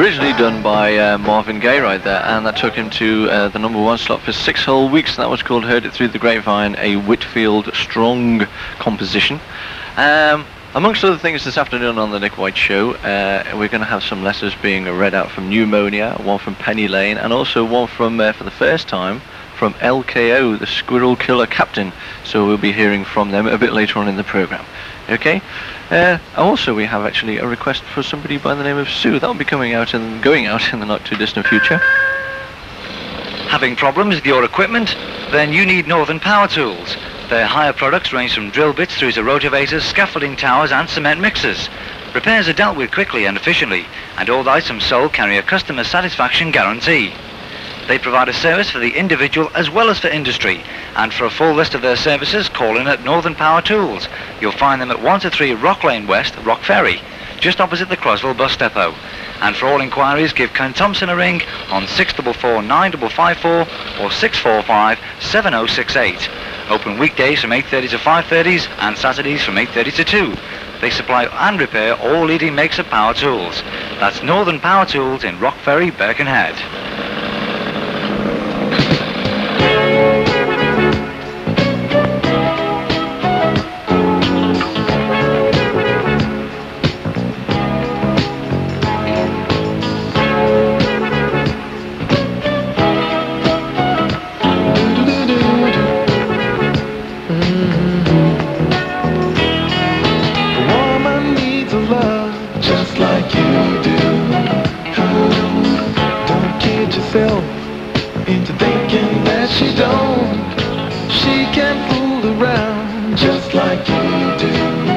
originally done by Marvin Gaye right there, and that took him to the #1 slot for 6 whole weeks, and that was called Heard It Through the Grapevine, a Whitfield Strong composition. Amongst other things this afternoon on the Nick White Show, we're going to have some letters being read out from Pneumonia, one from Penny Lane, and also one from, for the first time, from LKO, the Squirrel Killer Captain. So we'll be hearing from them a bit later on in the programme. Okay? Also, we have actually a request for somebody by the name of Sue. That'll be going out in the not too distant future. Having problems with your equipment? Then you need Northern Power Tools. Their hire products range from drill bits through to rotavators, scaffolding towers and cement mixers. Repairs are dealt with quickly and efficiently, and all the items sold carry a customer satisfaction guarantee. They provide a service for the individual as well as for industry, and for a full list of their services, call in at Northern Power Tools. You'll find them at 1-3 Rock Lane West, Rock Ferry, just opposite the Croswell bus depot. And for all inquiries, give Ken Thompson a ring on 644 9554 or 645 7068. Open weekdays from 8:30 to 5:30 and Saturdays from 8:30 to 2. They supply and repair all leading makes of power tools. That's Northern Power Tools in Rock Ferry, Birkenhead. Into thinking that she don't. She can fool around just like you do.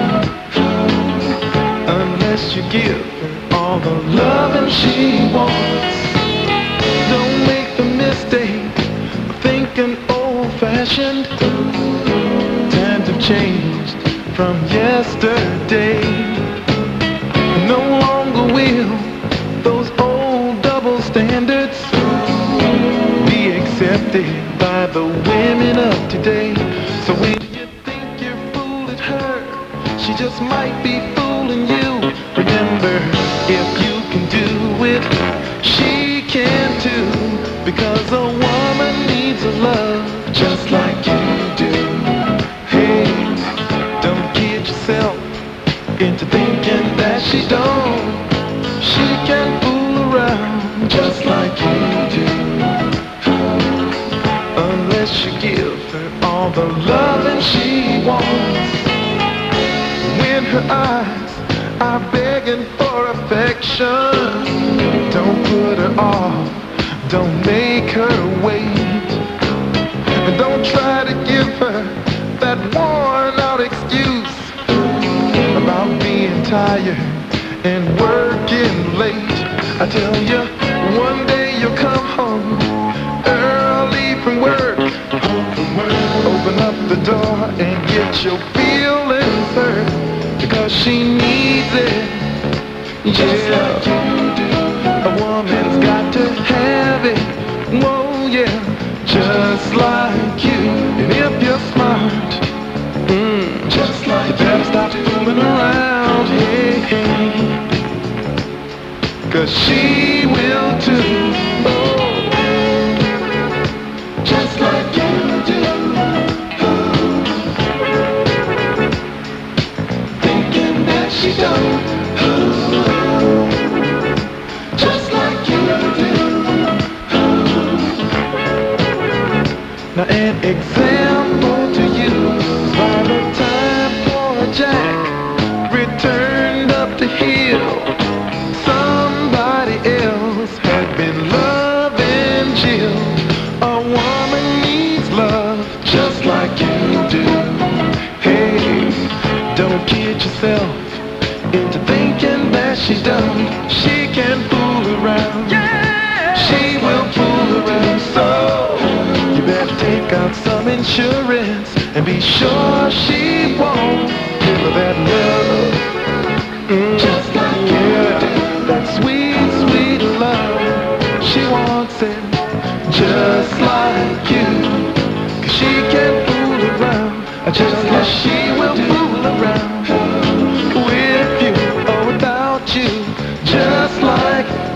Unless you give her all the loving she wants. Don't make the mistake of thinking old-fashioned. Times have changed from yesterday. No longer will those old double standards be accepted by the women of today. So when you think you're fooling her, she just might be fooling you. Remember, if you can do it, she can too. Because a woman needs a love just like you do. Hey, don't kid yourself into thinking that she don't. She can fool around just like you do. Unless you give her all the loving she wants. When her eyes are begging for affection, don't put her off, don't make her wait. And don't try to give her that worn out excuse about being tired and working late. I tell you, one day you'll come home early from work. Open up the door and get your feelings hurt, because she needs it. Yeah, a woman's got to have it. Whoa, yeah, just like you. And if you're smart, just like you better stop fooling around. Hey, hey. 'Cause she will too. Oh, just like you do. Oh, thinking that she don't. Oh, just like you do. Oh. Now an example to you. By the time poor Jack returned up the hill, somebody else had been loving Jill. A woman needs love just like you do. Hey, don't kid yourself into thinking that she don't. She can fool around. Yeah, she will fool around. So you better take out some insurance and be sure she won't give her that love. Just like you do. That sweet, sweet love. She wants it just like you. 'Cause she can fool around just like she will fool around with you or without you. Just like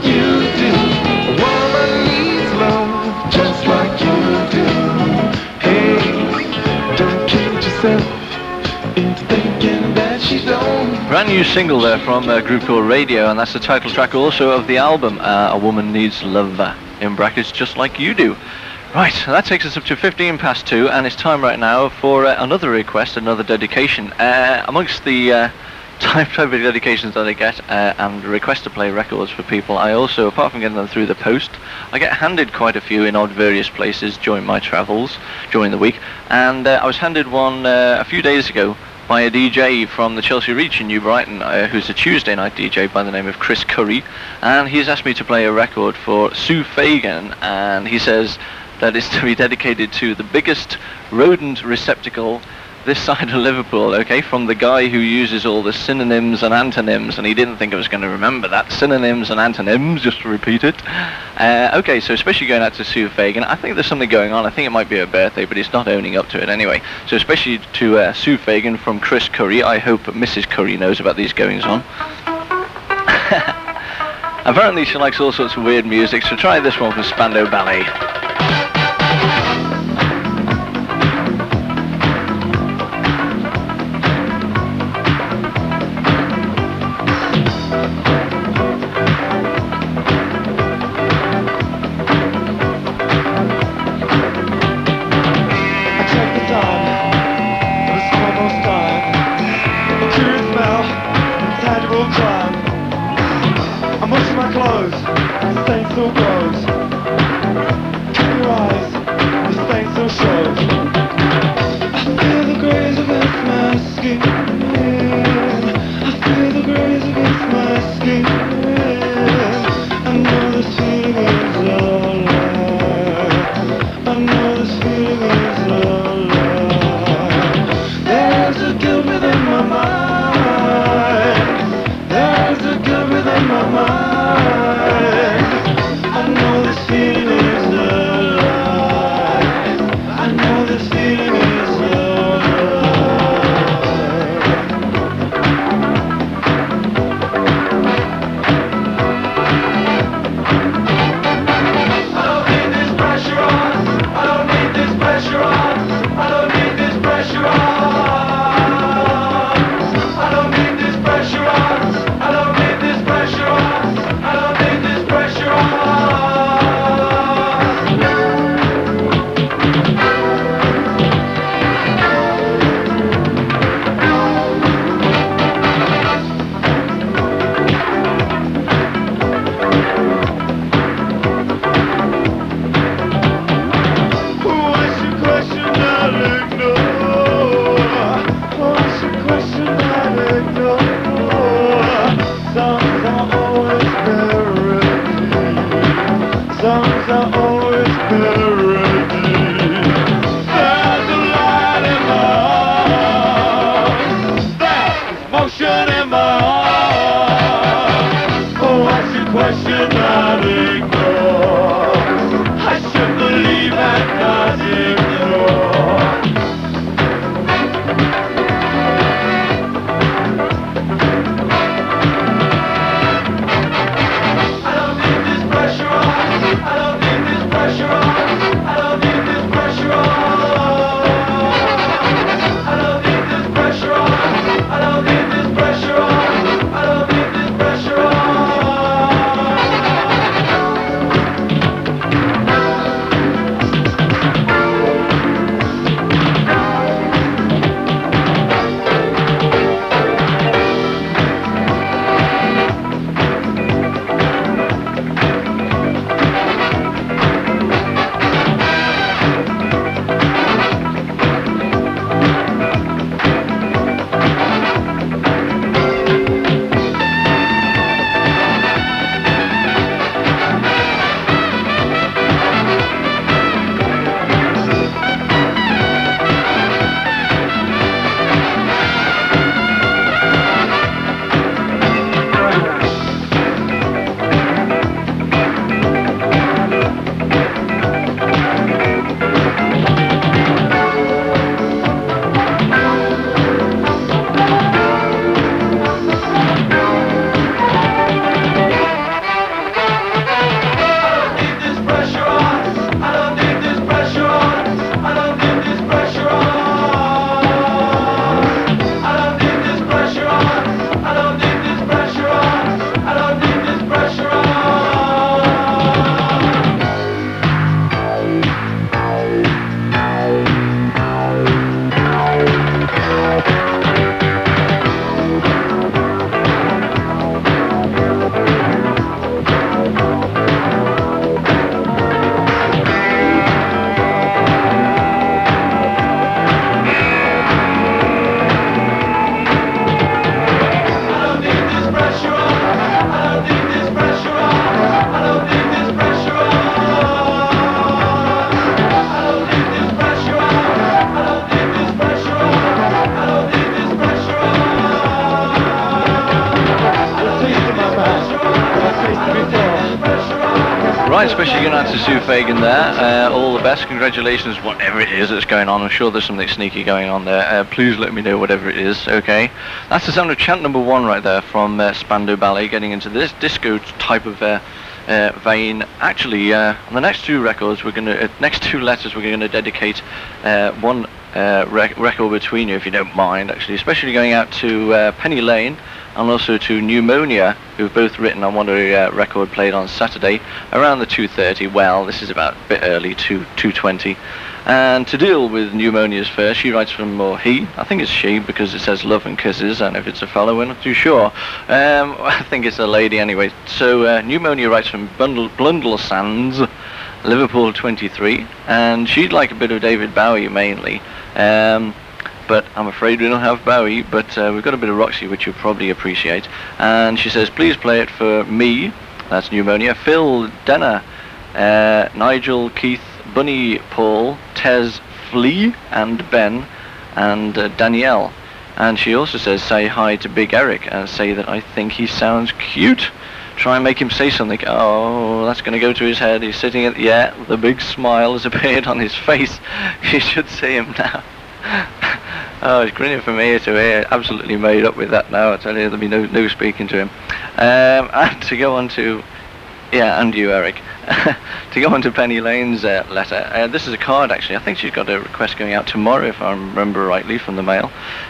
you do. A woman needs love just like you do. Hey, don't kid yourself into thinking that she don't. Brand new single there from a group called Radio, and that's the title track also of the album, A Woman Needs Love, in brackets, just like you do. Right, so that takes us up to 2:15, and it's time right now for another request, another dedication. Amongst the type of dedications that I get and request to play records for people, I also, apart from getting them through the post, I get handed quite a few in odd various places during my travels during the week, and I was handed one a few days ago by a DJ from the Chelsea Reach in New Brighton, who's a Tuesday night DJ by the name of Chris Curry, and he's asked me to play a record for Sue Fagan, and he says that it's to be dedicated to the biggest rodent receptacle this side of Liverpool, okay, from the guy who uses all the synonyms and antonyms, and he didn't think I was going to remember that, synonyms and antonyms, just to repeat it. Okay, so especially going out to Sue Fagan, I think there's something going on. I think it might be her birthday, but it's not owning up to it anyway. So especially to Sue Fagan from Chris Curry. I hope Mrs. Curry knows about these goings on. Apparently she likes all sorts of weird music, so try this one from Spandau Ballet. Right, especially going out to Sue Fagan there. All the best, congratulations, whatever it is that's going on. I'm sure there's something sneaky going on there. Please let me know whatever it is, okay? That's the sound of chant number 1 right there from Spandau Ballet, getting into this disco type of vein. Actually, on the next 2 records, next 2 letters, we're going to dedicate one record between you, if you don't mind, actually, especially going out to Penny Lane and also to Pneumonia, who've both written on one of the record played on Saturday around the 2:30. Well, this is about a bit early, 2:20. And to deal with Pneumonia's first, she writes from, or he, I think it's she because it says love and kisses, and if it's a fellow, we're not too sure. I think it's a lady anyway. So Pneumonia writes from Blundell Sands, Liverpool 23, and she'd like a bit of David Bowie mainly. But I'm afraid we don't have Bowie, but we've got a bit of Roxy, which you'll probably appreciate. And she says, please play it for me, that's Pneumonia, Phil, Denner, Nigel, Keith, Bunny, Paul, Tez, Flea, and Ben, and Danielle. And she also says, say hi to Big Eric, and say that I think he sounds cute. Try and make him say something. Oh, that's going to go to his head. He's sitting at, yeah, the big smile has appeared on his face. You should see him now. Oh, he's grinning from ear to ear, absolutely made up with that now. I tell you, there'll be no speaking to him. And to go on to, yeah, and you, Eric, to go on to Penny Lane's letter. This is a card, actually. I think she's got a request going out tomorrow, if I remember rightly, from the mail.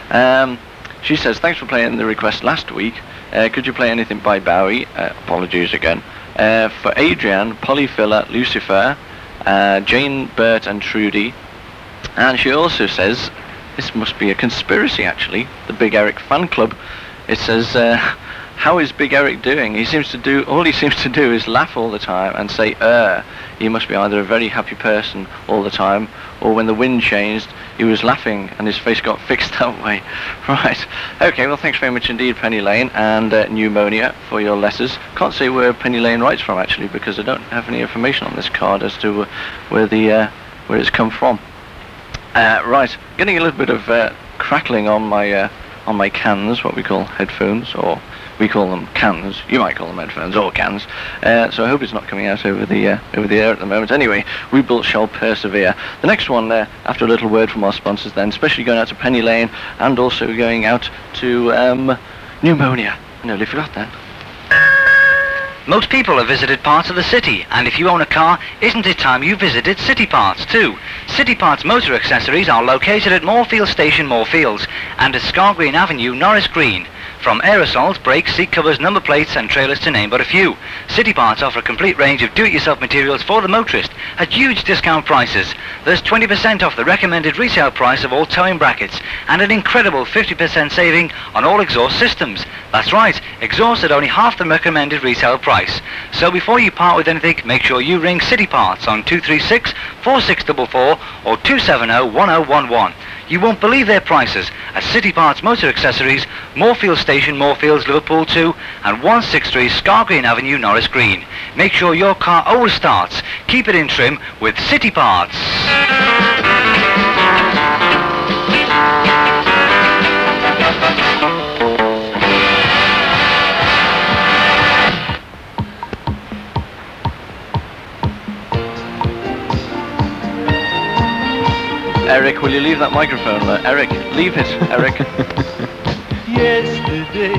She says, thanks for playing the request last week. Could you play anything by Bowie? Apologies again. For Adrian, Polyphila, Lucifer, Jane, Bert, and Trudy. And she also says, this must be a conspiracy actually, the Big Eric fan club. It says, how is Big Eric doing? All he seems to do is laugh all the time and say, he must be either a very happy person all the time, or when the wind changed, he was laughing and his face got fixed that way. Right, okay, well thanks very much indeed, Penny Lane, and Pneumonia for your letters. Can't say where Penny Lane writes from actually, because I don't have any information on this card as to where it's come from. Right, getting a little bit of crackling on my cans, what we call headphones, or we call them cans. You might call them headphones or cans. So I hope it's not coming out over the air at the moment. Anyway, we both shall persevere. The next one, after a little word from our sponsors, then, especially going out to Penny Lane and also going out to Pneumonia. I nearly forgot that. Most people have visited parts of the city, and if you own a car, isn't it time you visited City Parts too? City Parts motor accessories are located at Moorfield Station, Moorfields, and at Scar Green Avenue, Norris Green. From aerosols, brakes, seat covers, number plates and trailers to name but a few. City Parts offer a complete range of do-it-yourself materials for the motorist at huge discount prices. There's 20% off the recommended retail price of all towing brackets and an incredible 50% saving on all exhaust systems. That's right, exhaust at only half the recommended retail price. So before you part with anything, make sure you ring City Parts on 236-4644 or 270-1011. You won't believe their prices at City Parts Motor Accessories, Moorfield Station, Moorfields, Liverpool 2 and 163 Scar Green Avenue, Norris Green. Make sure your car always starts. Keep it in trim with City Parts. Eric, will you leave that microphone? Eric, leave it, Eric. Yesterday,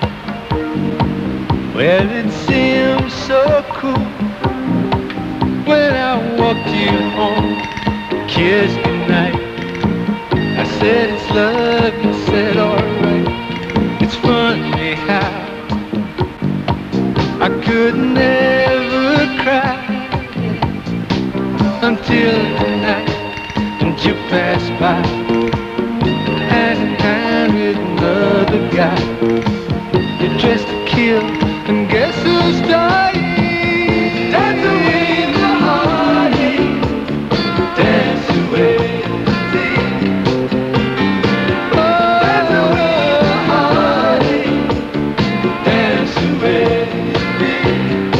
well, it seemed so cool when I walked you home, kissed goodnight. I said it's love, you said alright. It's funny how I could never cry until tonight. You pass by, hand in hand with another guy. You're dressed to kill, and guess who's dying? Dance away the heartache, dance away the tears. Oh, dance away the heartache, dance away the tears.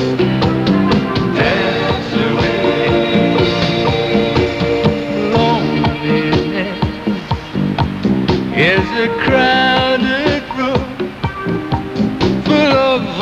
Dance away. Is a crowded room full of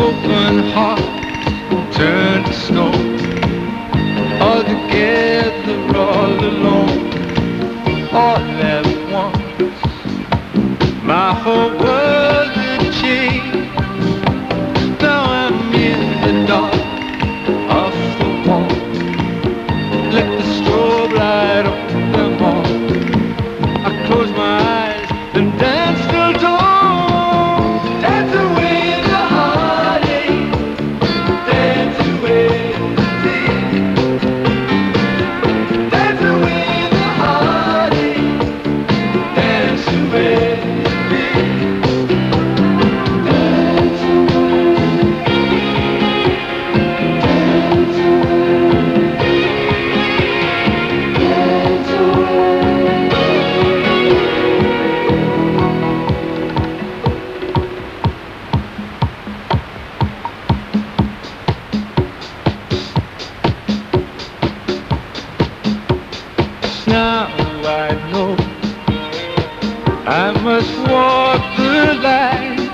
must walk the line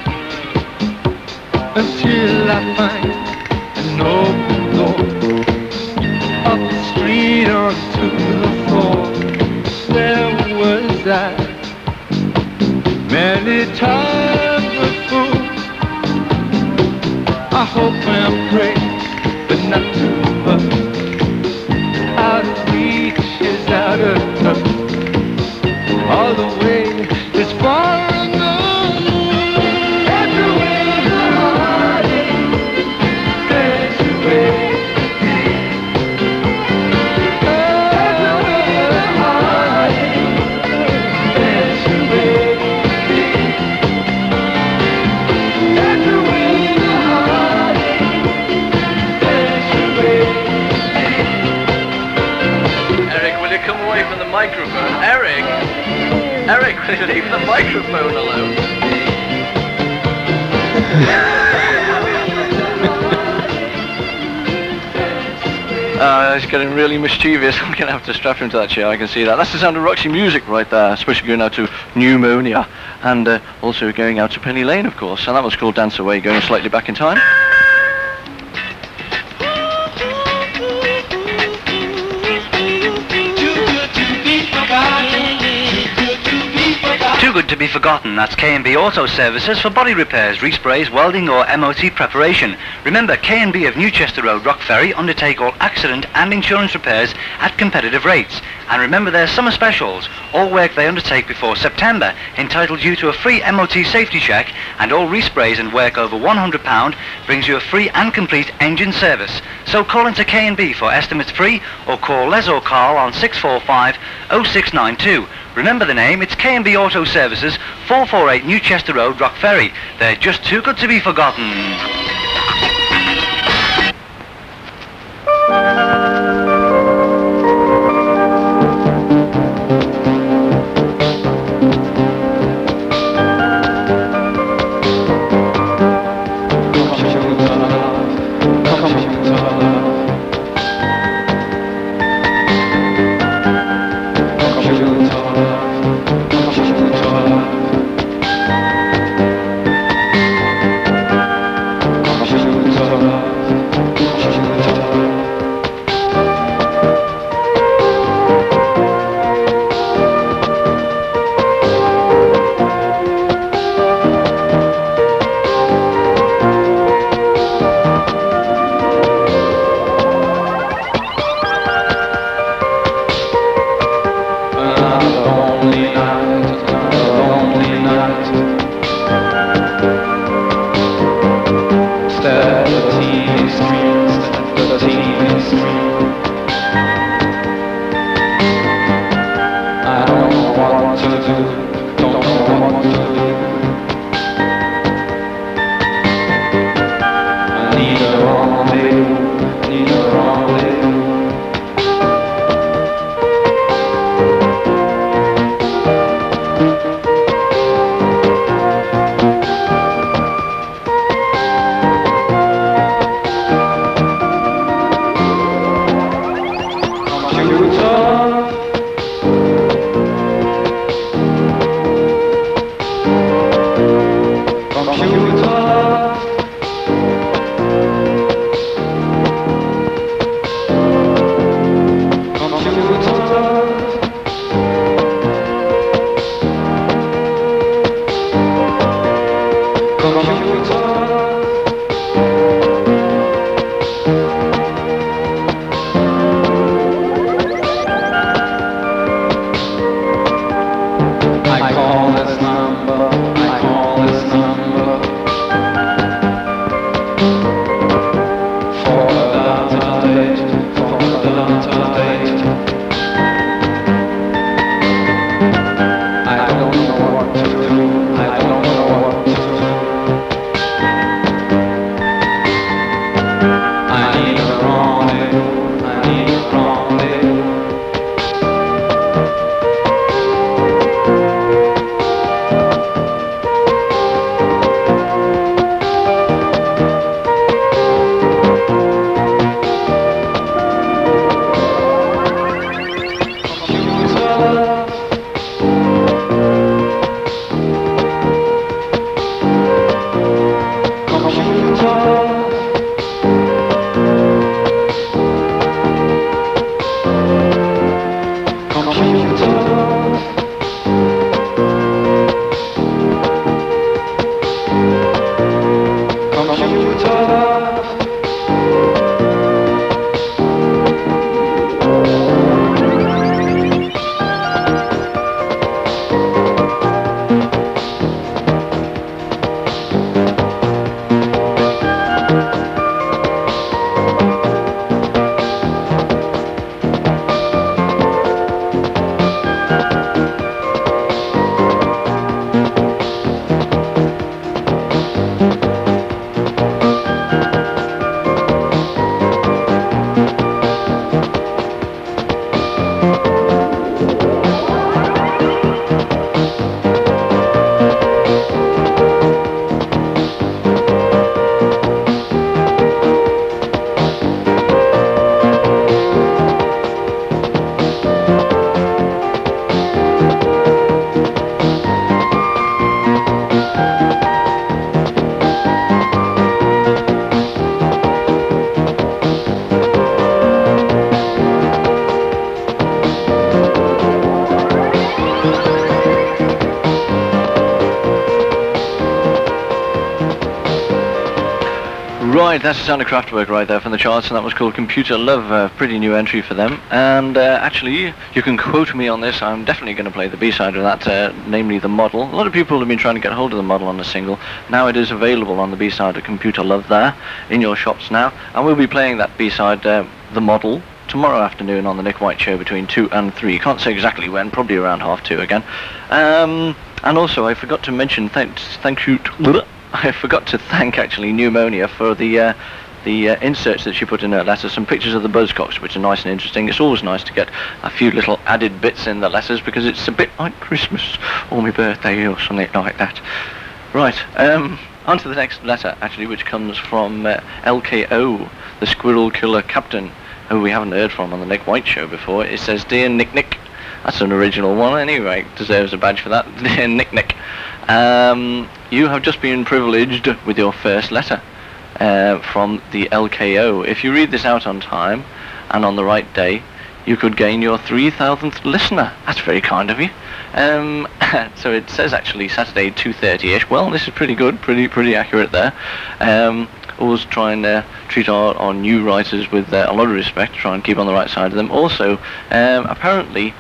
until I find an open door, up the street onto the floor. There was I, many times before. I hope and pray, but not too much. Out of reach is out of touch. All the way is far enough. Every way the heartache, there's a way. Every way the heartache, there's a way. Every way the heartache, there's a way. Eric, will you come away from the microphone? Eric, will you leave the microphone alone? He's getting really mischievous. I'm going to have to strap him to that chair, I can see that. That's the sound of Roxy Music right there, especially going out to Pneumonia, and also going out to Penny Lane, of course, and that was called Dance Away, going slightly back in time. Too good to be forgotten. That's K&B Auto Services for body repairs, resprays, welding or MOT preparation. Remember, K&B of Newchester Road, Rock Ferry undertake all accident and insurance repairs at competitive rates. And remember their summer specials. All work they undertake before September entitles you to a free MOT safety check, and all resprays and work over £100 brings you a free and complete engine service. So call into K&B for estimates free, or call Les or Carl on 645 0692. Remember the name, it's K&B Auto Services, 448 Newchester Road, Rock Ferry. They're just too good to be forgotten. Right, that's the sound of Kraftwerk right there from the charts, and that was called Computer Love, a pretty new entry for them. And actually, you can quote me on this, I'm definitely going to play the B-side of that, namely The Model. A lot of people have been trying to get hold of The Model on the single. Now it is available on the B-side of Computer Love there, in your shops now. And we'll be playing that B-side, The Model, tomorrow afternoon on the Nick White Show between 2 and 3. Can't say exactly when, probably around 2:30 again. And also, I forgot to mention, I forgot to thank actually Pneumonia for the inserts that she put in her letter, some pictures of the Buzzcocks, which are nice and interesting. It's always nice to get a few little added bits in the letters because it's a bit like Christmas or my birthday or something like that. Right, on to the next letter actually, which comes from LKO, the Squirrel Killer Captain, who we haven't heard from on the Nick White Show before. It says, "Dear Nick Nick." That's an original one anyway, deserves a badge for that. Dear Nick Nick. You have just been privileged with your first letter from the LKO. If you read this out on time and on the right day, you could gain your 3,000th listener. That's very kind of you. So it says actually Saturday 2:30ish. Well, this is pretty good, pretty accurate there. Always try and treat our new writers with a lot of respect, try and keep on the right side of them. Also, apparently,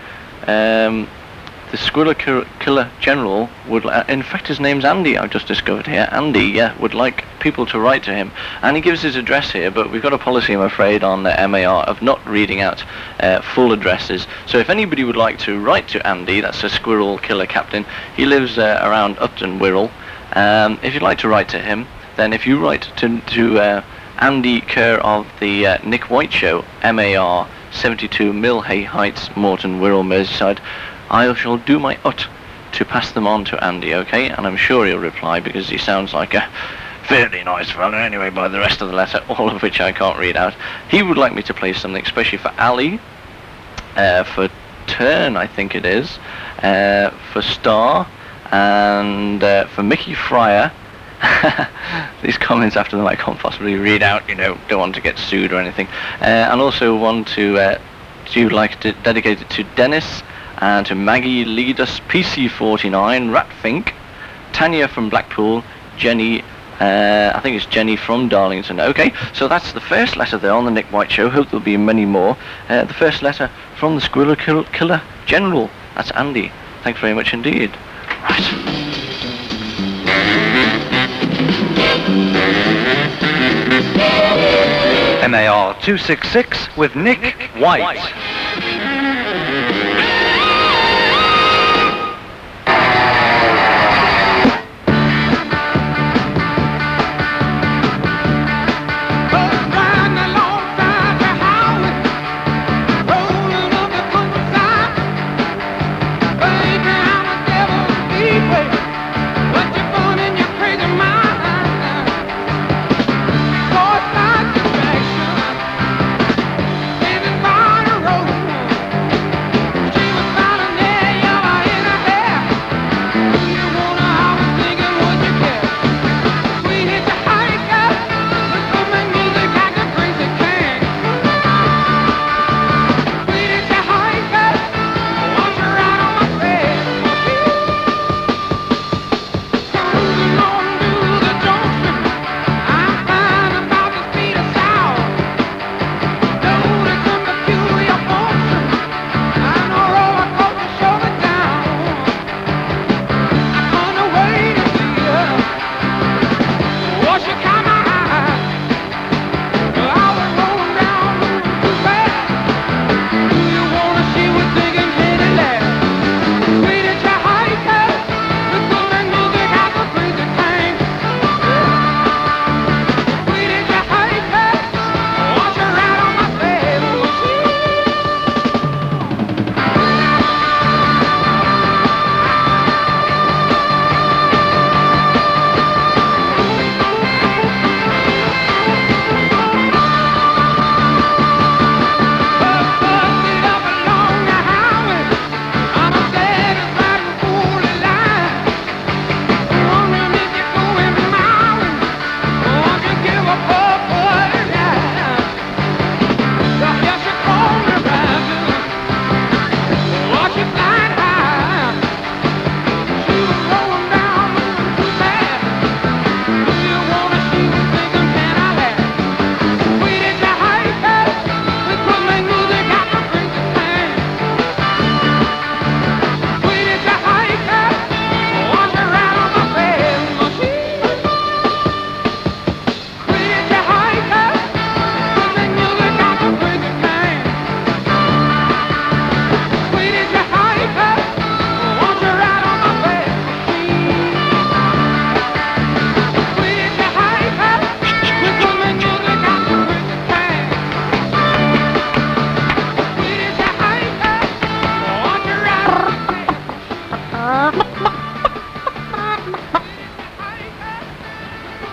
the Squirrel Killer General would, in fact his name's Andy, I've just discovered here. Andy, yeah, would like people to write to him. And he gives his address here, but we've got a policy, I'm afraid, on the MAR of not reading out full addresses. So if anybody would like to write to Andy, that's a Squirrel Killer Captain, he lives around Upton Wirral. If you'd like to write to him, then if you write to Andy Kerr of the Nick White Show, MAR 72 Millhay Heights, Morton Wirral, Merseyside, I shall do my ut to pass them on to Andy, okay? And I'm sure he'll reply because he sounds like a fairly nice fella anyway by the rest of the letter, all of which I can't read out. He would like me to play something especially for Ali, for Turn, I think it is, for Star, and for Mickey Fryer. These comments after them I can't possibly read out, you know, don't want to get sued or anything. And also want to like to dedicate it to Dennis, and to Maggie Leadus, PC49, Ratfink, Tanya from Blackpool, Jenny, I think it's Jenny from Darlington. Okay, so that's the first letter there on the Nick White Show. Hope there'll be many more. The first letter from the Squirrel Killer General. That's Andy. Thanks very much indeed. Right. MAR 266 with Nick White.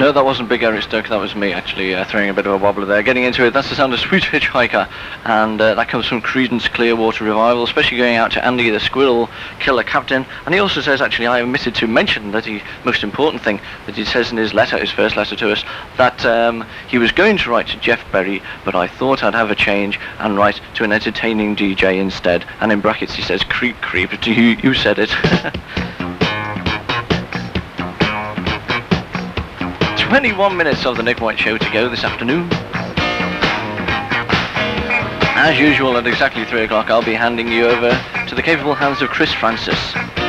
No, that wasn't Big Eric Stuck, that was me actually throwing a bit of a wobbler there. Getting into it, that's the sound of Sweet Hitchhiker, and that comes from Creedence Clearwater Revival, especially going out to Andy the Squirrel Killer Captain. And he also says, actually, I omitted to mention that the most important thing that he says in his letter, his first letter to us, that he was going to write to Jeff Berry, but I thought I'd have a change and write to an entertaining DJ instead. And in brackets he says, creep, creep, you said it. 21 minutes of the Nick White Show to go this afternoon. As usual, at exactly 3 o'clock, I'll be handing you over to the capable hands of Chris Francis.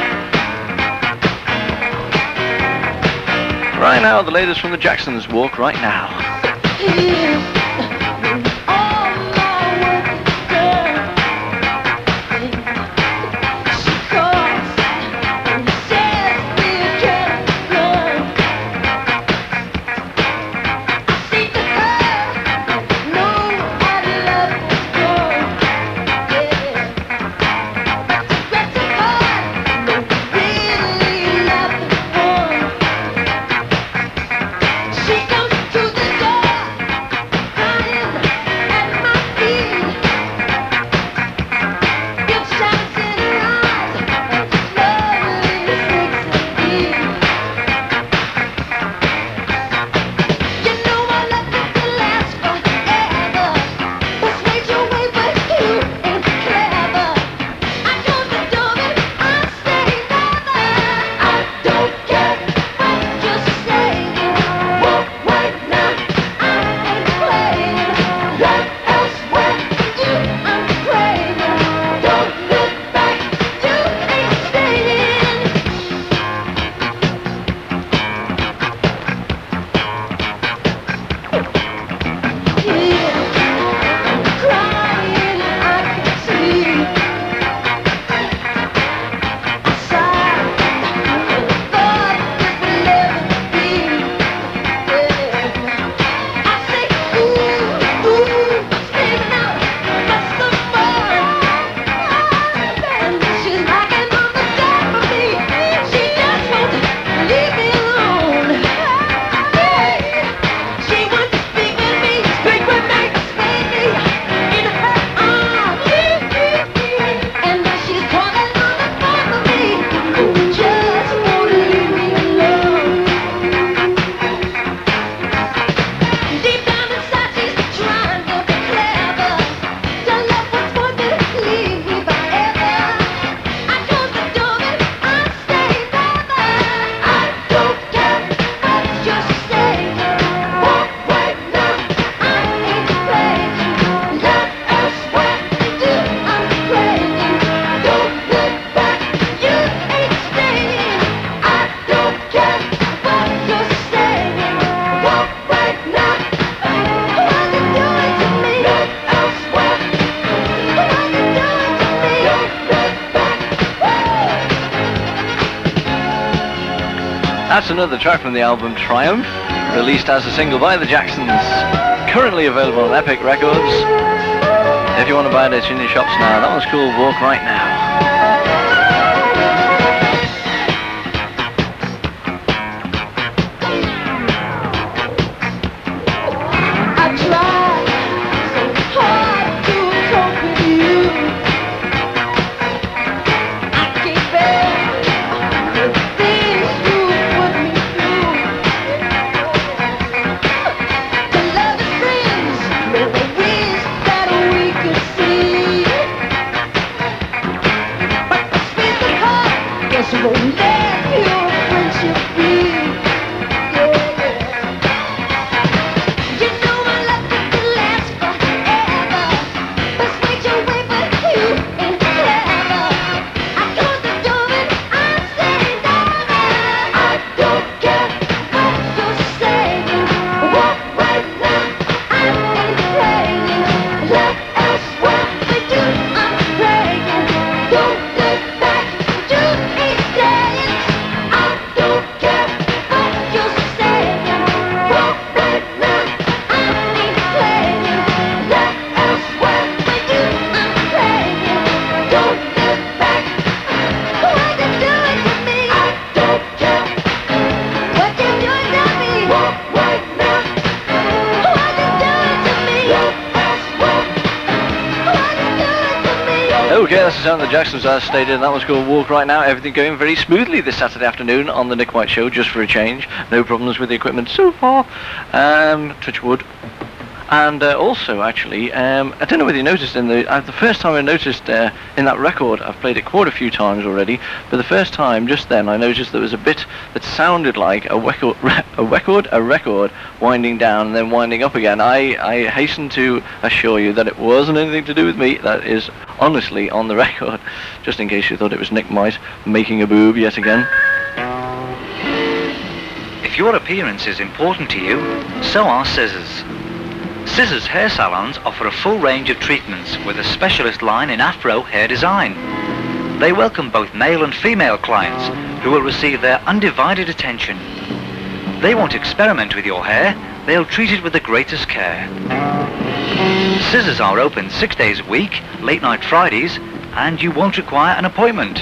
Right now, the latest from the Jacksons, Walk Right Now. That's another track from the album Triumph, released as a single by the Jacksons, currently available on Epic Records. If you want to buy it, it's in your shops now. That one's called Walk Right Now. Okay, that's the sound of the Jacksons as stated, and that was called Walk Right Now. Everything going very smoothly this Saturday afternoon on the Nick White Show, just for a change. No problems with the equipment so far. Touch wood. And also, actually, I don't know whether you noticed the first time I noticed in that record, I've played it quite a few times already, but the first time, just then, I noticed there was a bit that sounded like a record winding down and then winding up again. I hasten to assure you that it wasn't anything to do with me. That is honestly on the record, just in case you thought it was Nick White making a boob yet again. If your appearance is important to you, so are Scissors. Scissors hair salons offer a full range of treatments with a specialist line in Afro hair design. They welcome both male and female clients who will receive their undivided attention. They won't experiment with your hair, they'll treat it with the greatest care. Scissors are open 6 days a week, late night Fridays, and you won't require an appointment.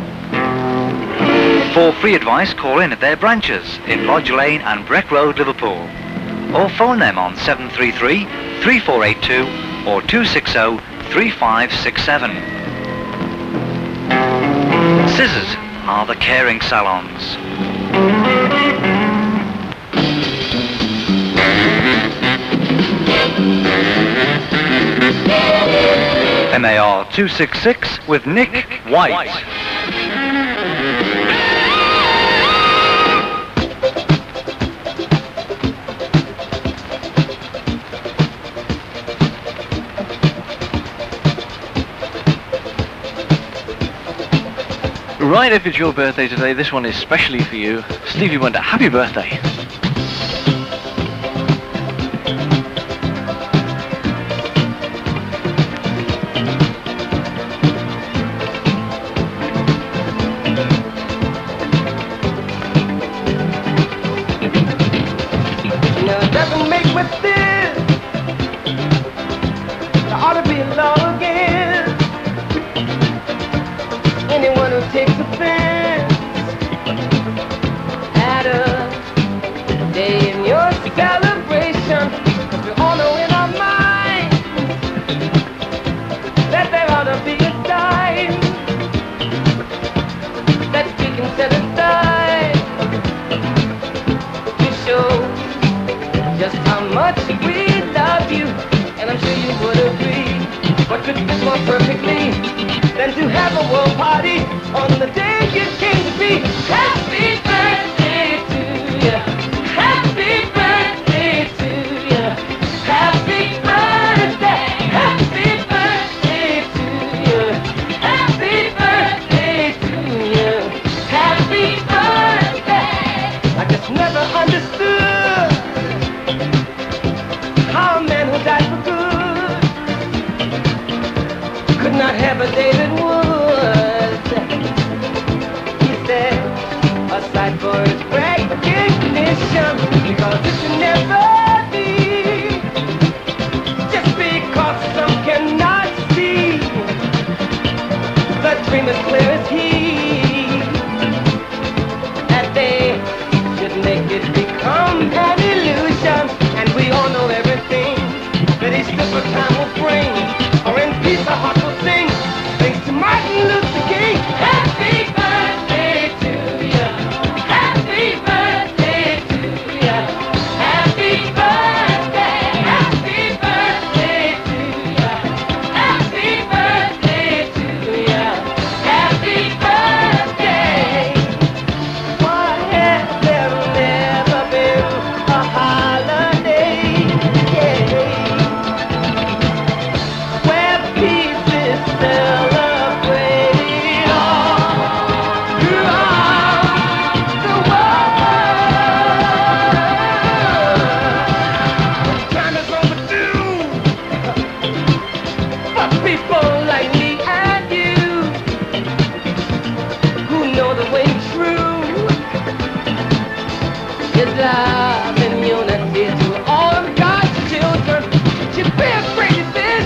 For free advice, call in at their branches in Lodge Lane and Breck Road, Liverpool. Or phone them on 733-3482 or 260-3567. Scissors are the caring salons. MAR 266 with Nick White. Right, if it's your birthday today, this one is specially for you. Stevie Wonder, happy birthday. Now it doesn't make me feel I ought to be alone again. Anyone who takes offense at a day in your celebration, 'cause we all know in our minds that there ought to be a time that we can set aside to show just how much we love you, and I'm sure you would agree. What could fit more perfectly than to have a world party on the day you came to be? Happy birthday to you. Happy birthday to you. Happy birthday. Happy birthday to you. Happy birthday to you. Happy birthday. I just never understood how a man who died for good could not have a David Woods. He said, aside for his recognition, because it should never be just because some cannot see the dream as clear as he, that they should make it become an illusion. And we all know everything that each different time will bring, or in peace our heart will sing. Thanks to Martin Luther King. Happy birthday to you. Happy birthday to you. Happy birthday. Happy birthday to you. Happy birthday to you. Happy birthday. Why has there never been a holiday? Yeah. Where peace is celebrated all throughout the world. Time is overdue for people like me and you, who know the way true is love and unity to all of God's children. You bear afraid of this,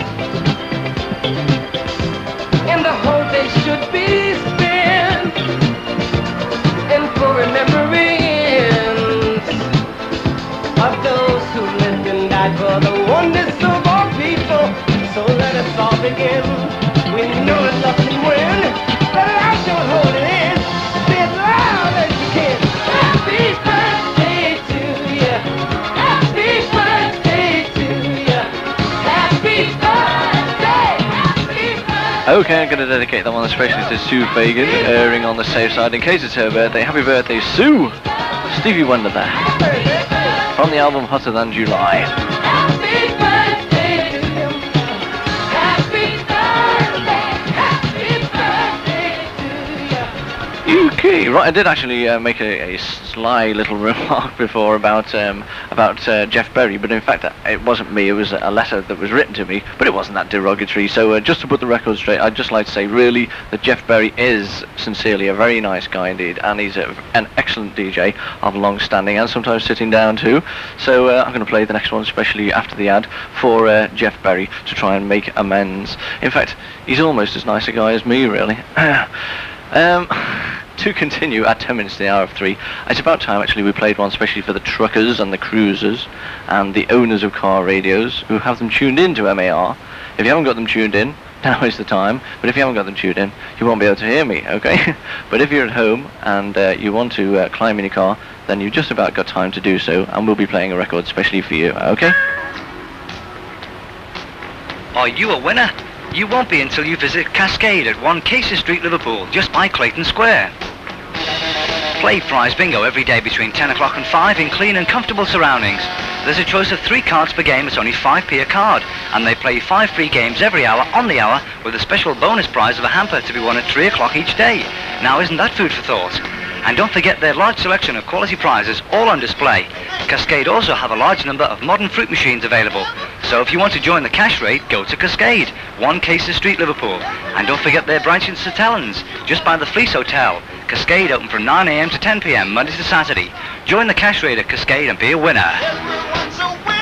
and the whole day should be spent in full remembrance of those who lived and died for the oneness of all people. So let us all begin. We know that nothing can win. Let it out, don't hold it in. Say it loud as you can. Happy birthday to you. Happy birthday to you. Happy birthday. Happy birthday. Okay, I'm going to dedicate that one especially to Sue Fagan, erring on the safe side in case it's her birthday. Happy birthday, Sue! Stevie Wonder there. From the album Hotter Than July. Happy birthday to you. Happy birthday. Happy birthday to you. Okay, right, I did actually make a sly little remark before about Jeff Berry, but in fact it wasn't me, it was a letter that was written to me, but it wasn't that derogatory, so just to put the record straight, I'd just like to say really that Jeff Berry is sincerely a very nice guy indeed, and he's an excellent DJ of long standing and sometimes sitting down too, so I'm going to play the next one, especially after the ad, for Jeff Berry to try and make amends. In fact, he's almost as nice a guy as me, really. To continue at 10 minutes to the hour of 3, it's about time actually we played one especially for the truckers and the cruisers and the owners of car radios who have them tuned in to MAR. If you haven't got them tuned in, now is the time, but if you haven't got them tuned in, you won't be able to hear me, okay? But if you're at home and you want to climb in your car, then you've just about got time to do so, and we'll be playing a record especially for you, okay? Are you a winner? You won't be until you visit Cascade at 1 Casey Street, Liverpool, just by Clayton Square. Play prize bingo every day between 10 o'clock and 5 in clean and comfortable surroundings. There's a choice of 3 cards per game, it's only 5p a card, and they play 5 free games every hour on the hour with a special bonus prize of a hamper to be won at 3 o'clock each day. Now isn't that food for thought? And don't forget their large selection of quality prizes all on display. Cascade also have a large number of modern fruit machines available. So if you want to join the cash rate, go to Cascade, 1 Casey Street, Liverpool. And don't forget their branch in St Helens, just by the Fleece Hotel. Cascade open from 9 a.m. to 10 p.m. Monday to Saturday. Join the cash rate at Cascade and be a winner.